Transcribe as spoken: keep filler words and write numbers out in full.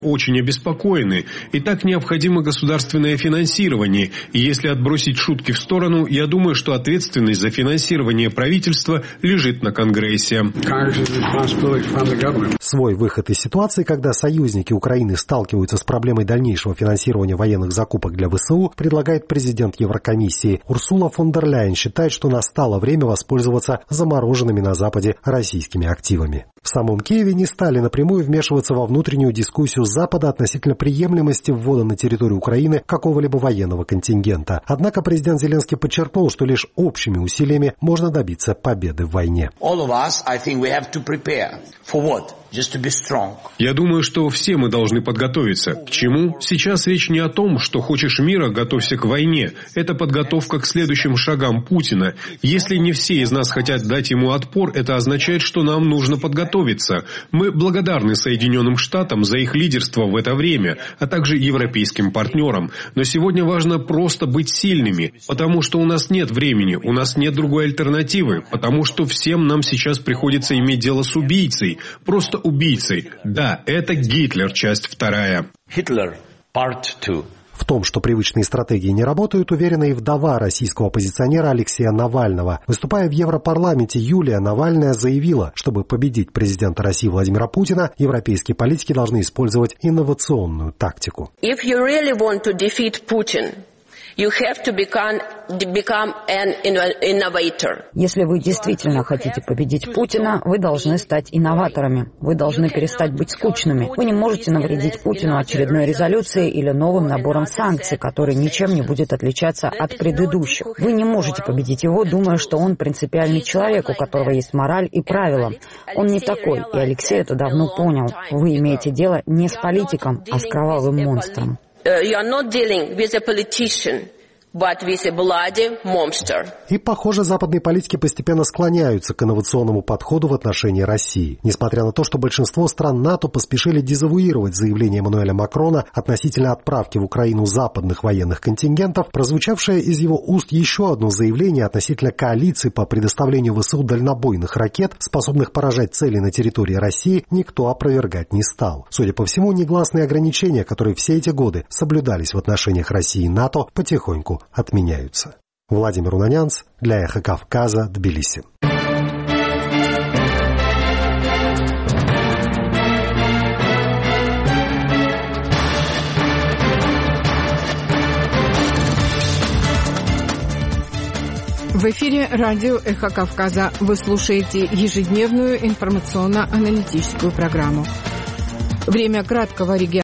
очень обеспокоены. И так необходимо государственное финансирование. И если отбросить шутки в сторону, я думаю, что ответственность за финансирование правительства лежит на Конгрессе. Свой выход из ситуации, когда союзники Украины сталкиваются с проблемой дальнейшего финансирования военных закупок для ВСУ, предлагает президент Еврокомиссии. Урсула фон дер Ляйен считает, что настало время воспользоваться замороженными на Западе российскими активами. В самом Киеве не стали напрямую вмешиваться во внутреннюю дискуссию Запада относительно приемлемости ввода на территорию Украины какого-либо военного контингента. Однако президент Зеленский подчеркнул, что лишь общими усилиями можно добиться победы в войне. Я думаю, что все мы должны подготовиться. К чему? Сейчас речь не о том, что хочешь мира, готовься к войне. Это подготовка к следующим шагам Путина. Если не все из нас хотят дать ему отпор, это означает, что нам нужно подготовиться. Мы благодарны Соединенным Штатам за их лидерство в это время, а также европейским партнерам. Но сегодня важно просто быть сильными, потому что у нас нет времени, у нас нет другой альтернативы, потому что всем нам сейчас приходится иметь дело с убийцей. Просто убийцей. Да, это Гитлер, часть вторая. Hitler, part two. В том, что привычные стратегии не работают, уверена и вдова российского оппозиционера Алексея Навального. Выступая в Европарламенте, Юлия Навальная заявила, чтобы победить президента России Владимира Путина, европейские политики должны использовать инновационную тактику. If you really want to defeat Putin, you have to become, become an innovator. Если вы действительно хотите победить Путина, вы должны стать инноваторами. Вы должны перестать быть скучными. Вы не можете навредить Путину очередной резолюцией или новым набором санкций, который ничем не будет отличаться от предыдущих. Вы не можете победить его, думая, что он принципиальный человек, у которого есть мораль и правила. Он не такой, и Алексей это давно понял. Вы имеете дело не с политиком, а с кровавым монстром. You are not dealing with a politician, but with a bloody monster. И, похоже, западные политики постепенно склоняются к инновационному подходу в отношении России. Несмотря на то, что большинство стран НАТО поспешили дезавуировать заявление Эммануэля Макрона относительно отправки в Украину западных военных контингентов, прозвучавшее из его уст еще одно заявление относительно коалиции по предоставлению ВСУ дальнобойных ракет, способных поражать цели на территории России, никто опровергать не стал. Судя по всему, негласные ограничения, которые все эти годы соблюдались в отношениях России и НАТО, потихоньку отменяются. Владимир Унанянц для Эхо Кавказа, Тбилиси. В эфире радио «Эхо Кавказа». Вы слушаете ежедневную информационно-аналитическую программу. Время краткого регионального